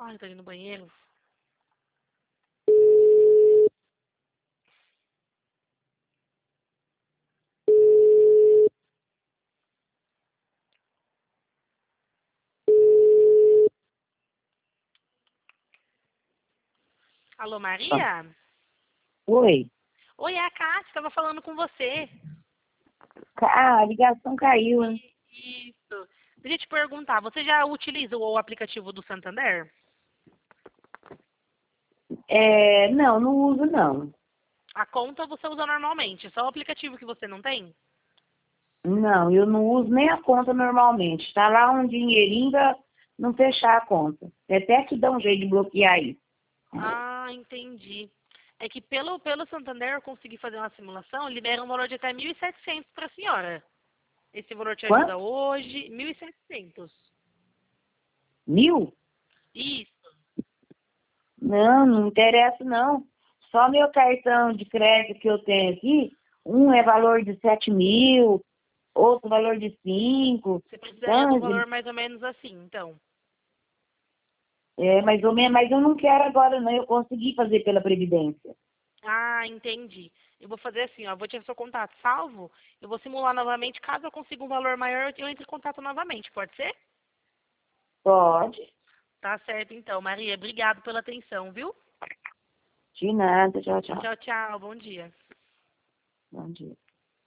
Ai, tô indo no banheiro. Alô, Maria? Oi. Oi, é a Cátia, tava falando com você. A ligação caiu, hein? Isso. Deixa eu te perguntar, você já utiliza o aplicativo do Santander? Não, não uso não. A conta você usa normalmente, só o aplicativo que você não tem? Não, eu não uso nem a conta normalmente. Tá lá um dinheirinho pra não fechar a conta. Até que dá um jeito de bloquear isso. Ah, entendi. É que pelo Santander eu consegui fazer uma simulação, libera um valor de até 1.700 para a senhora. Esse valor te ajuda Quanto? hoje, 1.700. 1.000? Isso. Não, não interessa não. Só meu cartão de crédito que eu tenho aqui, um é valor de 7.000, outro valor de 5. Você precisaria de um Então, valor mais ou menos assim, então. mais ou menos, mas eu não quero agora não. Eu consegui fazer pela Previdência. Ah, entendi. Eu vou fazer assim, ó, vou ter seu contato salvo, eu vou simular novamente, caso eu consiga um valor maior, eu entre em contato novamente, pode ser? Pode. Tá certo então, Maria, obrigado pela atenção, viu? De nada. Tchau, tchau. Tchau, tchau, bom dia. Bom dia.